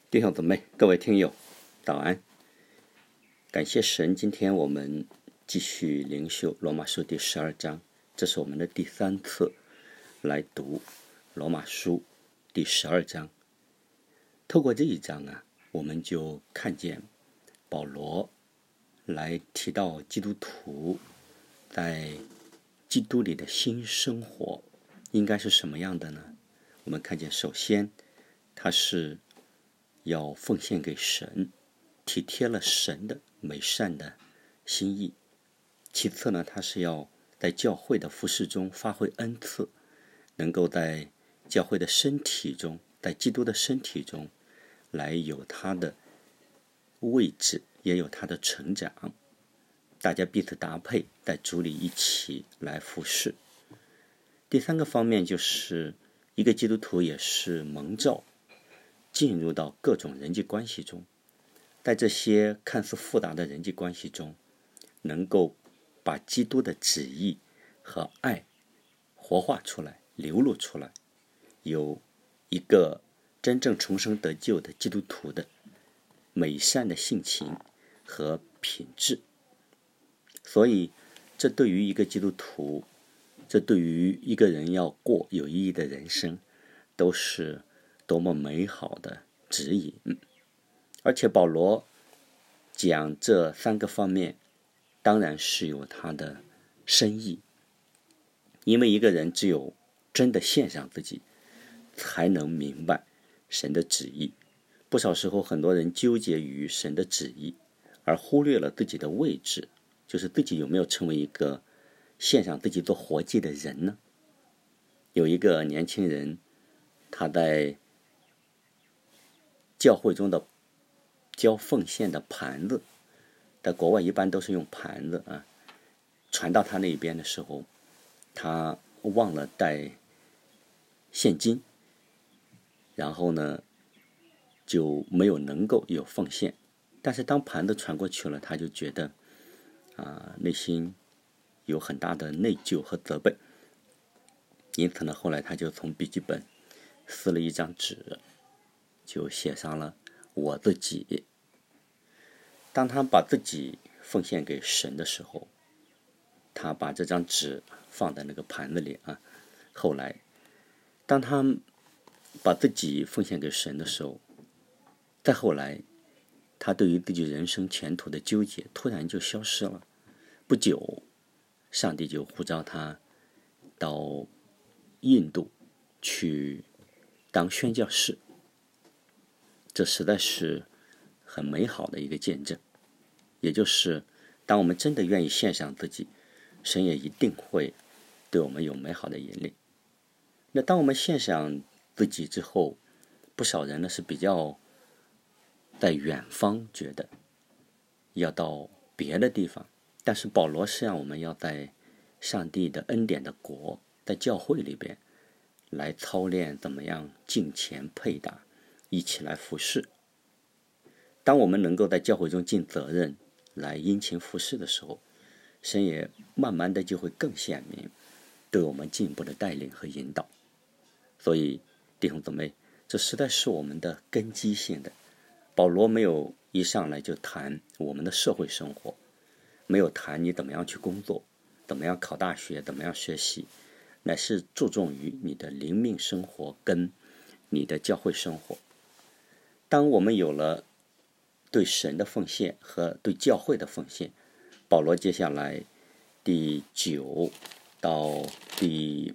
弟兄姊妹，各位听友，早安！感谢神，今天我们继续灵修罗马书第12章，这是我们的第3次来读罗马书第12章。透过这一章我们就看见保罗来提到基督徒在基督里的新生活应该是什么样的呢？我们看见首先他是要奉献给神，体贴了神的美善的心意。其次呢，他是要在教会的服事中发挥恩赐，能够在教会的身体中，在基督的身体中来有他的位置，也有他的成长，大家彼此搭配，在主里一起来服事。第三个方面就是一个基督徒也是蒙召进入到各种人际关系中，在这些看似复杂的人际关系中，能够把基督的旨意和爱活化出来，流露出来，有一个真正重生得救的基督徒的美善的性情和品质。所以这对于一个基督徒，这对于一个人要过有意义的人生，都是多么美好的指引。而且保罗讲这3个方面当然是有他的深意，因为一个人只有真的献上自己，才能明白神的旨意。不少时候很多人纠结于神的旨意，而忽略了自己的位置，就是自己有没有成为一个献上自己做活祭的人呢？有一个年轻人，他在教会中的交奉献的盘子，在国外一般都是用盘子传到他那边的时候，他忘了带现金，然后呢就没有能够有奉献。但是当盘子传过去了，他就觉得内心有很大的内疚和责备。因此呢，后来他就从笔记本撕了一张纸，就写上了我自己。当他把自己奉献给神的时候，他把这张纸放在那个盘子里后来当他把自己奉献给神的时候，再后来他对于自己人生前途的纠结突然就消失了。不久上帝就呼召他到印度去当宣教士，这实在是很美好的一个见证。也就是当我们真的愿意献上自己，神也一定会对我们有美好的引领。那当我们献上自己之后，不少人呢是比较在远方，觉得要到别的地方，但是保罗是让我们要在上帝的恩典的国，在教会里边来操练怎么样敬虔配搭，一起来服侍。当我们能够在教会中尽责任来殷勤服侍的时候，神也慢慢的就会更显明对我们进一步的带领和引导。所以弟兄姊妹，这实在是我们的根基性的。保罗没有一上来就谈我们的社会生活，没有谈你怎么样去工作，怎么样考大学，怎么样学习，乃是注重于你的灵命生活跟你的教会生活。当我们有了对神的奉献和对教会的奉献，保罗接下来第9到第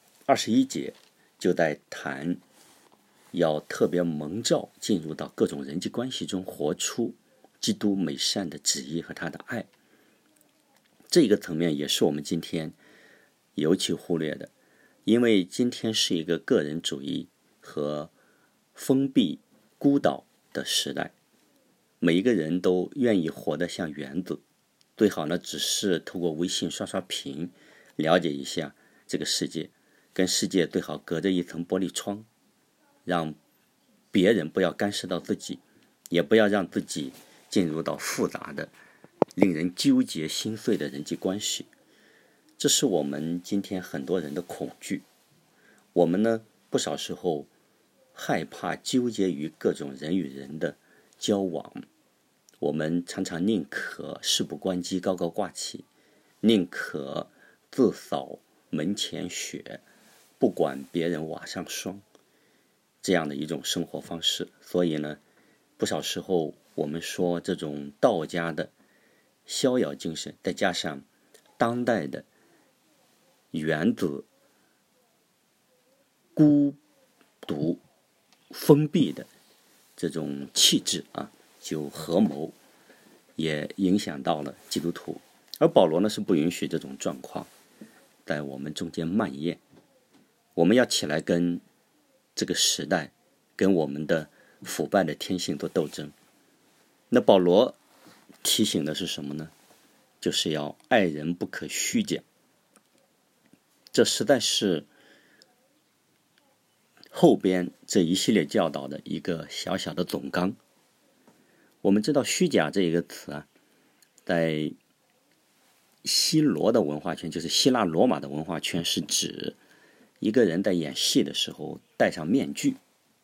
21节就在谈要特别蒙召进入到各种人际关系中，活出基督美善的旨意和他的爱。这个层面也是我们今天尤其忽略的，因为今天是一个个人主义和封闭孤岛的时代，每一个人都愿意活得像原子，最好呢只是透过微信刷刷屏了解一下这个世界，跟世界最好隔着一层玻璃窗，让别人不要干涉到自己，也不要让自己进入到复杂的令人纠结心碎的人际关系。这是我们今天很多人的恐惧。我们呢不少时候害怕纠结于各种人与人的交往，我们常常宁可事不关己高高挂起，宁可自扫门前雪，不管别人瓦上霜，这样的一种生活方式。所以呢，不少时候我们说这种道家的逍遥精神，再加上当代的原子孤独封闭的这种气质啊，就合谋也影响到了基督徒。而保罗呢，是不允许这种状况在我们中间蔓延。我们要起来跟这个时代，跟我们的腐败的天性做斗争。那保罗提醒的是什么呢？就是要爱人不可虚假。这实在是后边这一系列教导的一个小小的总纲。我们知道虚假这一个词啊，在希罗的文化圈，就是希腊罗马的文化圈，是指一个人在演戏的时候戴上面具。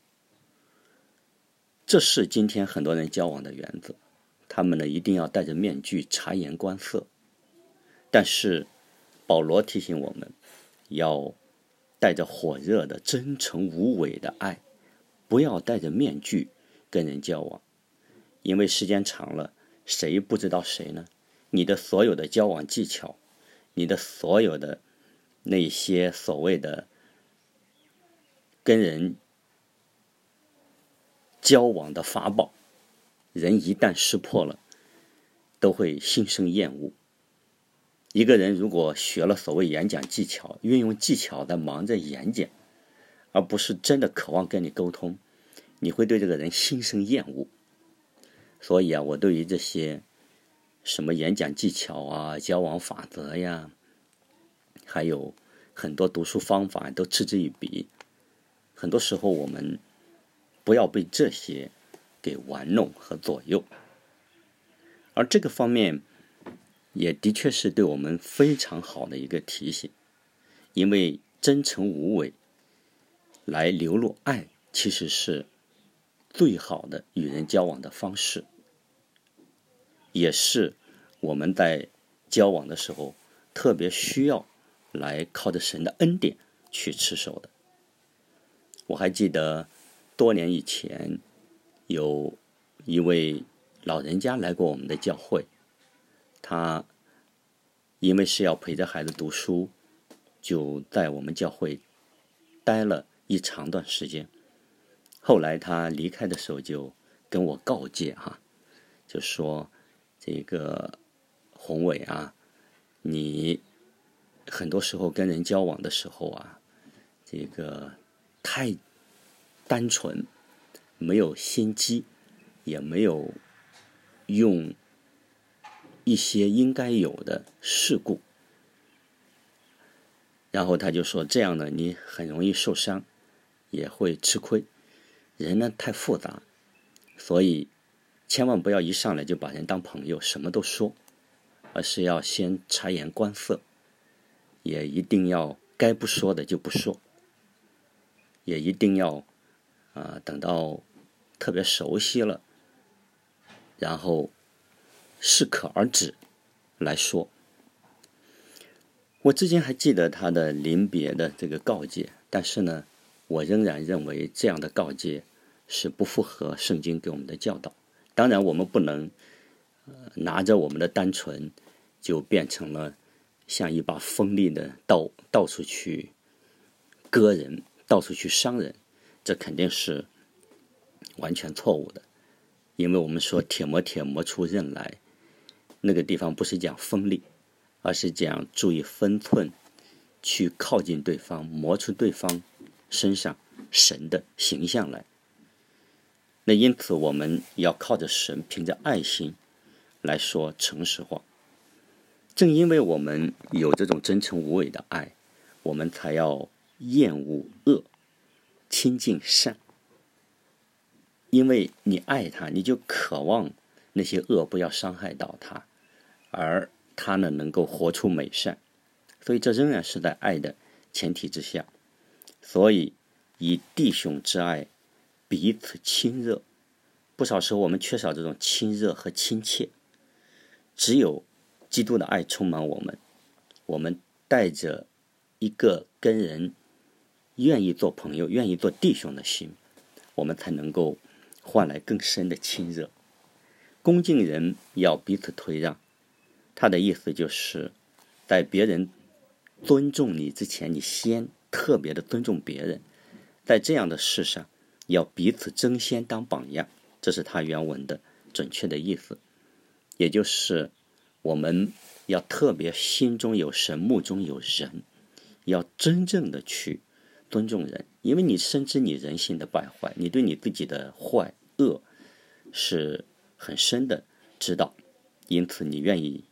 这是今天很多人交往的原则，他们呢一定要戴着面具察言观色。但是保罗提醒我们，要带着火热的真诚无伪的爱，不要戴着面具跟人交往。因为时间长了，谁不知道谁呢？你的所有的交往技巧，你的所有的那些所谓的跟人交往的法宝，人一旦识破了，都会心生厌恶。一个人如果学了所谓演讲技巧，运用技巧在忙着演讲，而不是真的渴望跟你沟通，你会对这个人心生厌恶。所以啊，我对于这些什么演讲技巧啊、交往法则呀，还有很多读书方法都嗤之以鼻。很多时候我们不要被这些给玩弄和左右。而这个方面也的确是对我们非常好的一个提醒，因为真诚无伪来流露爱，其实是最好的与人交往的方式，也是我们在交往的时候特别需要来靠着神的恩典去持守的。我还记得多年以前有一位老人家来过我们的教会，他因为是要陪着孩子读书，就在我们教会待了一长段时间。后来他离开的时候就跟我告诫就说这个宏伟啊，你很多时候跟人交往的时候啊，这个太单纯，没有心机，也没有用一些应该有的事故。然后他就说，这样呢你很容易受伤，也会吃亏。人呢太复杂，所以千万不要一上来就把人当朋友，什么都说，而是要先察言观色，也一定要该不说的就不说，也一定要等到特别熟悉了，然后适可而止来说。我之前还记得他的临别的这个告诫，但是呢，我仍然认为这样的告诫是不符合圣经给我们的教导。当然我们不能拿着我们的单纯就变成了像一把锋利的刀，到处去割人，到处去伤人，这肯定是完全错误的。因为我们说铁磨铁磨出刃来，那个地方不是讲锋利，而是讲注意分寸，去靠近对方，磨出对方身上神的形象来。那因此我们要靠着神，凭着爱心来说诚实话。正因为我们有这种真诚无伪的爱，我们才要厌恶恶，亲近善。因为你爱他，你就渴望那些恶不要伤害到他，而他呢能够活出美善。所以这仍然是在爱的前提之下。所以以弟兄之爱彼此亲热。不少时候我们缺少这种亲热和亲切，只有基督的爱充满我们，我们带着一个跟人愿意做朋友、愿意做弟兄的心，我们才能够换来更深的亲热。恭敬人要彼此推让，他的意思就是在别人尊重你之前，你先特别的尊重别人。在这样的事上，要彼此争先当榜样，这是他原文的准确的意思。也就是我们要特别心中有神，目中有人，要真正的去尊重人，因为你深知你人性的败坏，你对你自己的坏恶是很深的知道，因此你愿意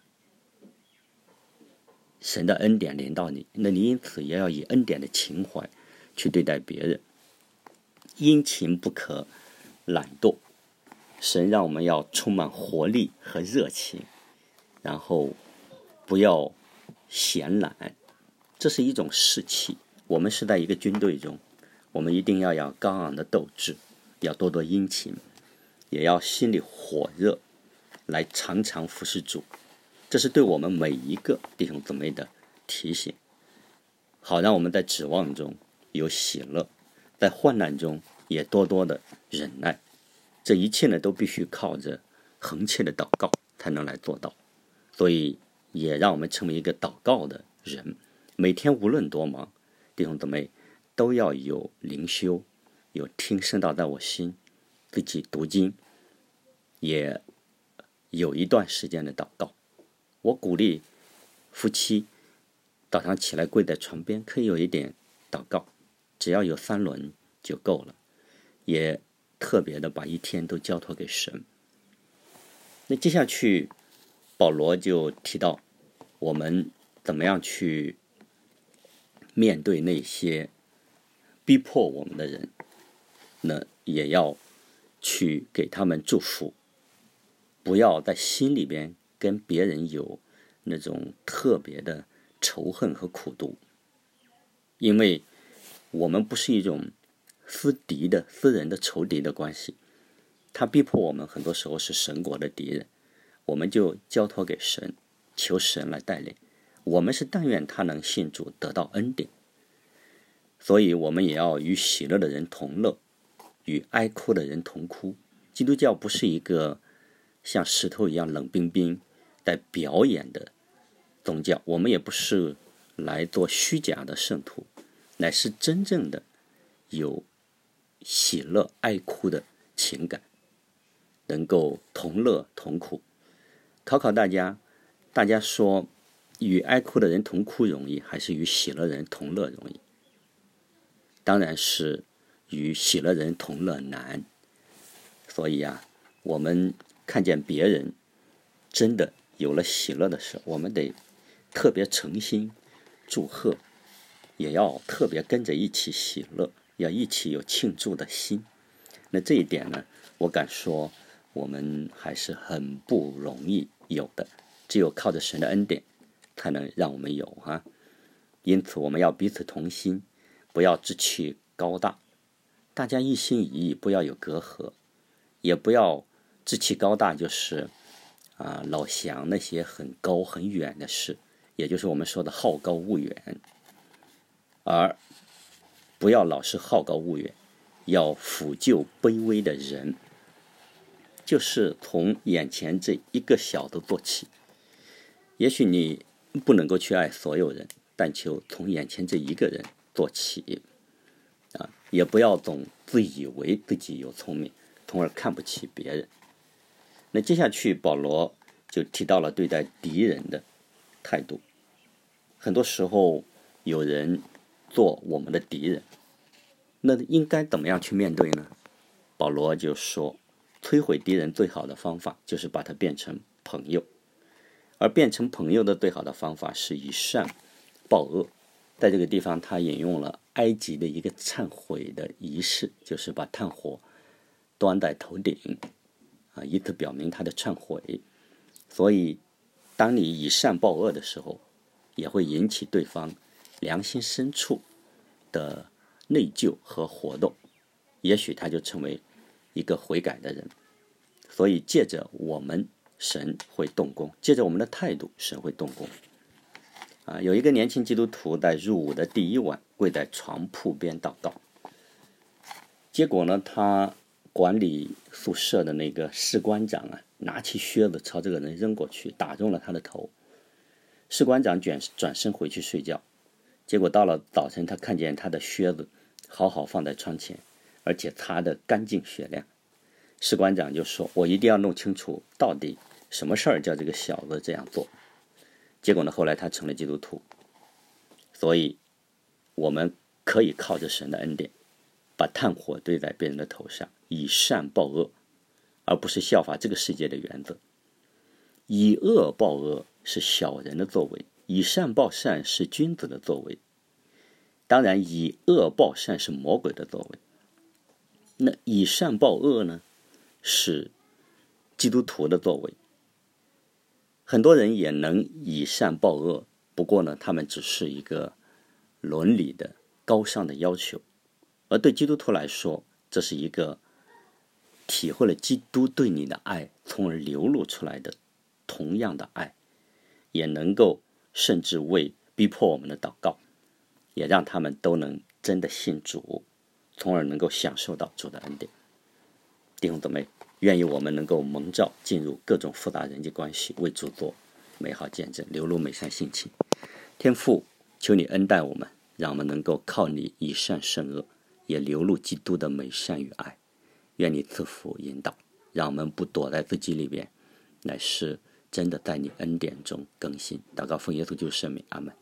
神的恩典临到你，那你因此也要以恩典的情怀去对待别人。殷勤不可懒惰，神让我们要充满活力和热情，然后不要闲懒，这是一种士气。我们是在一个军队中，我们一定要有刚昂的斗志，要多多殷勤，也要心里火热，来常常服侍主。这是对我们每一个弟兄姊妹的提醒，好让我们在指望中有喜乐，在患难中也多多的忍耐。这一切呢，都必须靠着恒切的祷告才能来做到。所以也让我们成为一个祷告的人，每天无论多忙，弟兄姊妹都要有灵修，有听圣道在我心，自己读经，也有一段时间的祷告。我鼓励夫妻早上起来跪在床边，可以有一点祷告，只要有3轮就够了，也特别的把一天都交托给神。那接下去保罗就提到我们怎么样去面对那些逼迫我们的人，那也要去给他们祝福，不要在心里边跟别人有那种特别的仇恨和苦毒，因为我们不是一种私人的仇敌的关系。他逼迫我们很多时候是神国的敌人，我们就交托给神，求神来带领。我们是但愿他能信主得到恩典，所以我们也要与喜乐的人同乐，与哀哭的人同哭。基督教不是一个像石头一样冷冰冰在表演的宗教，我们也不是来做虚假的圣徒，乃是真正的有喜乐哀哭的情感，能够同乐同苦。考大家，大家说与哀哭的人同哭容易，还是与喜乐人同乐容易？当然是与喜乐人同乐难。所以我们看见别人真的有了喜乐的时候，我们得特别诚心祝贺，也要特别跟着一起喜乐，要一起有庆祝的心。那这一点呢，我敢说我们还是很不容易有的，只有靠着神的恩典才能让我们有因此我们要彼此同心，不要志气高大，大家一心一意，不要有隔阂，也不要志气高大就是老想那些很高很远的事，也就是我们说的好高骛远，而不要老是好高骛远，要抚救卑微的人，就是从眼前这一个小的做起。也许你不能够去爱所有人，但求从眼前这一个人做起也不要总自以为自己有聪明，从而看不起别人。那接下去保罗就提到了对待敌人的态度。很多时候有人做我们的敌人，那应该怎么样去面对呢？保罗就说，摧毁敌人最好的方法就是把他变成朋友，而变成朋友的最好的方法是以善报恶。在这个地方他引用了埃及的一个忏悔的仪式，就是把炭火端在头顶以此表明他的忏悔。所以当你以善报恶的时候，也会引起对方良心深处的内疚和活动。 也许他就成为一个悔改的人。所以借着我们，神会动工；借着我们的态度，神会动工。有一个年轻基督徒在入伍的第一晚，跪在床铺边祷告。结果呢，他管理宿舍的那个士官长拿起靴子朝这个人扔过去，打中了他的头。士官长转身回去睡觉。结果到了早晨，他看见他的靴子好好放在窗前，而且擦得干净雪亮。士官长就说：“我一定要弄清楚到底什么事儿叫这个小子这样做。”结果呢，后来他成了基督徒。所以我们可以靠着神的恩典，把炭火堆在别人的头上，以善报恶，而不是效法这个世界的原则。以恶报恶是小人的作为，以善报善是君子的作为。当然，以恶报善是魔鬼的作为。那以善报恶呢，是基督徒的作为。很多人也能以善报恶，不过呢，他们只是一个伦理的高尚的要求。而对基督徒来说，这是一个体会了基督对你的爱，从而流露出来的同样的爱，也能够甚至为逼迫我们的祷告，也让他们都能真的信主，从而能够享受到主的恩典。弟兄姊妹，愿意我们能够蒙召进入各种复杂人际关系，为主做美好见证，流露美善性情。天父，求你恩待我们，让我们能够靠你以善胜恶，也流露基督的美善与爱。愿你赐福引导，让我们不躲在自己里边，乃是真的在你恩典中更新。祷告奉耶稣基督圣名，阿们。